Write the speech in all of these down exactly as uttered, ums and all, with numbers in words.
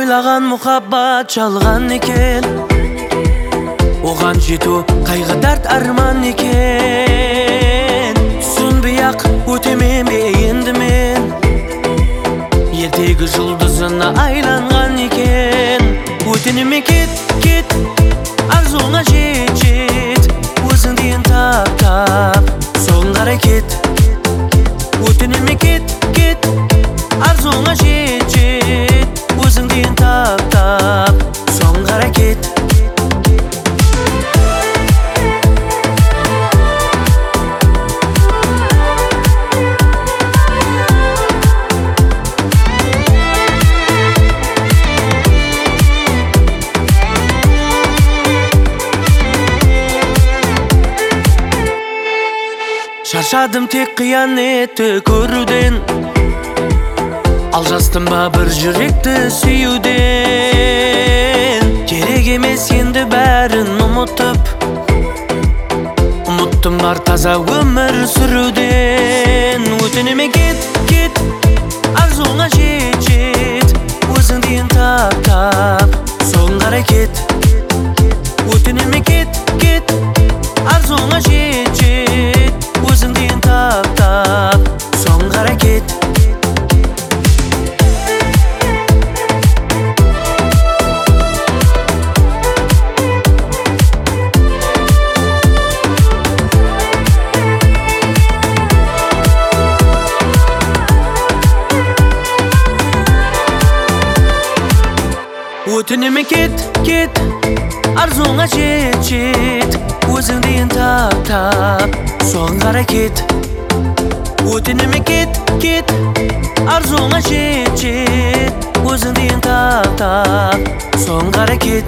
ойлаған мұхаббат жалған екен, оған жету қайғы дәрт арман екен. Түсінбей-ақ өтемем бе енді мен, ертегі жұлдызына айланған екен. Өтініме кет, кет, арзуыңа жет, жет, өзіңден тап, тап, соған қарай кет. Өтініме кет, кет, арзуыңа жет, жет, өзіңден тап, тап, соған қарай кет. Шаршадым тек қиянетті көруден, алжастым ба бір жүректі сүюден. Керек емес енді бәрін ұмытып, ұмыттым бар таза өмір сүруден. Өтініме кет, кет, арзуыңа жет, жет, өзіңден тап, тап, соған қарай кет. Өтініме кет, кет, арзуыңа жет, жет, өзіңден тап, тап, соған қарай кет. Өтініме кет, кет, арзуыңа жет, жет, өзіңден тап, тап, соған қарай кет. Өтініме кет, кет, арзуыңа жет, жет, өзіңден тап, тап, соған қарай кет.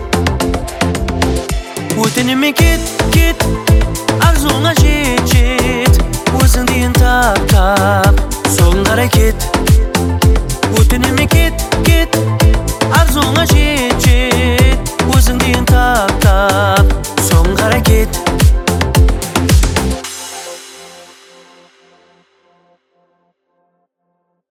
Өтініме кет, кет, арзуыңа жет, жет, өзіңден тап, тап, соған қарай кет. Өтініме кет.